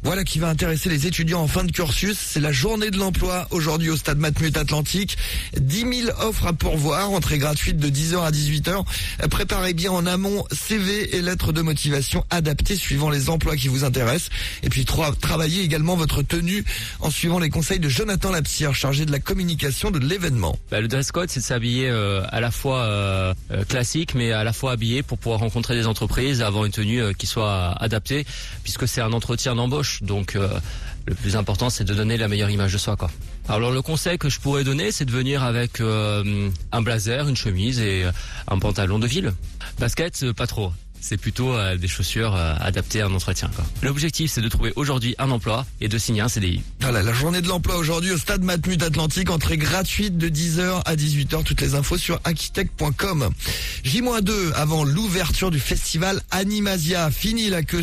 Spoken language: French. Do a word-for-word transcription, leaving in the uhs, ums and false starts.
Voilà qui va intéresser les étudiants en fin de cursus. C'est la journée de l'emploi aujourd'hui au stade Matmut Atlantique. dix mille offres à pourvoir, entrée gratuite de dix heures à dix-huit heures. Préparez bien en amont C V et lettres de motivation adaptées suivant les emplois qui vous intéressent. Et puis tra- travaillez également votre tenue en suivant les conseils de Jonathan Lapsire, chargé de la communication de l'événement. Bah, le dress code, c'est de s'habiller euh, à la fois euh, euh, classique, mais à la fois habillé pour pouvoir rencontrer des entreprises, avoir une tenue euh, qui soit adaptée, puisque c'est un entretien d'embauche. Donc euh, le plus important, c'est de donner la meilleure image de soi, quoi. Alors le conseil que je pourrais donner, c'est de venir avec euh, un blazer, une chemise et un pantalon de ville. Basket, euh, pas trop. C'est plutôt euh, des chaussures euh, adaptées à un entretien, quoi. L'objectif, c'est de trouver aujourd'hui un emploi et de signer un C D I. Voilà, la journée de l'emploi aujourd'hui au stade Matmut Atlantique, entrée gratuite de dix heures à dix-huit heures. Toutes les infos sur aquitech point com. J deux avant l'ouverture du festival Animasia. Fini la queue